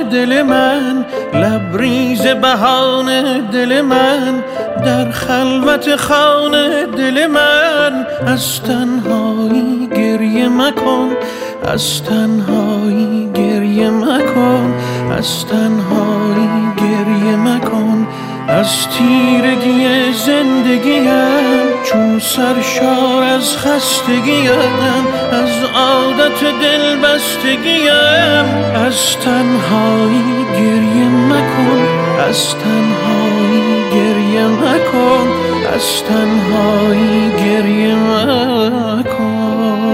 دل من، لبریز بهانه دل من، در خلوت خانه دل من. از تنهایی گریه مکن، از تنهایی گریه مکن، از تنهایی گریه مکن. از تیرگی زندگیم چون سرشار از خستگیم، از عادت دل بستگیم. از تنهایی گریه مکن، از تنهایی گریه مکن، از تنهایی گریه مکن.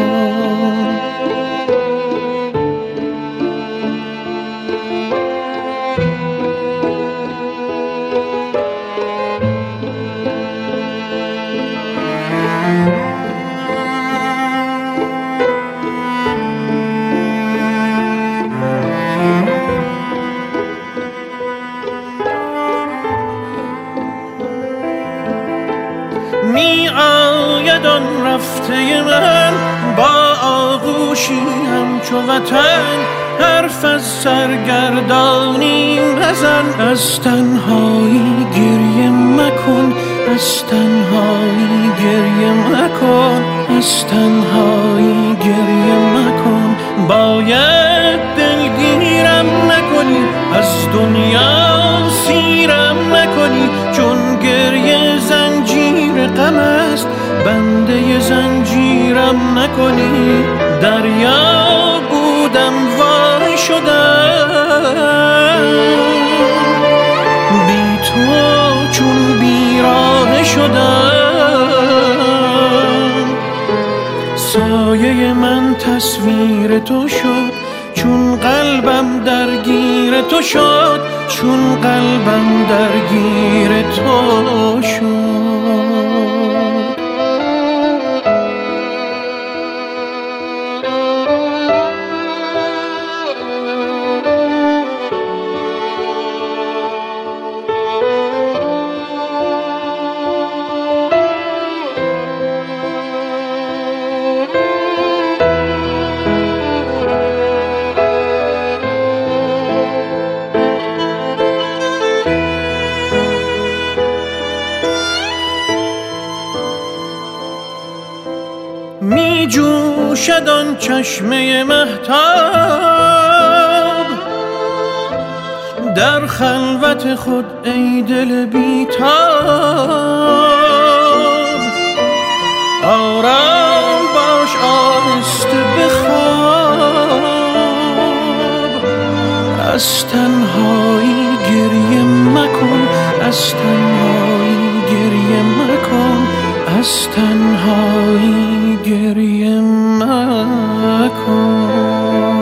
می آید آن رفته من با آغوشی همچو وطن، حرف از سرگردانی بزن. از تنهایی گریه مکن، از تنهایی گریه مکن، از تنهایی گریه مکن. باید دلگیرم نکنی، از دنیا سیرم نکنی، چون گریه زنجیر غم است، بنده زنجیرم نکنی. دریا بودم وای شدم، بی تو چون بیراه شدم. سایه من تصویر تو شد، چون قلبم درگیر تو شد، چون قلبم درگیر تو شد. می جوشد آن چشمه مهتاب در خلوت خود ای دل بیتاب. آرام باش آهسته بخواب، از تنهایی گریه مکن، از تنهایی گریه مکن، از تنهایی گریه مکن.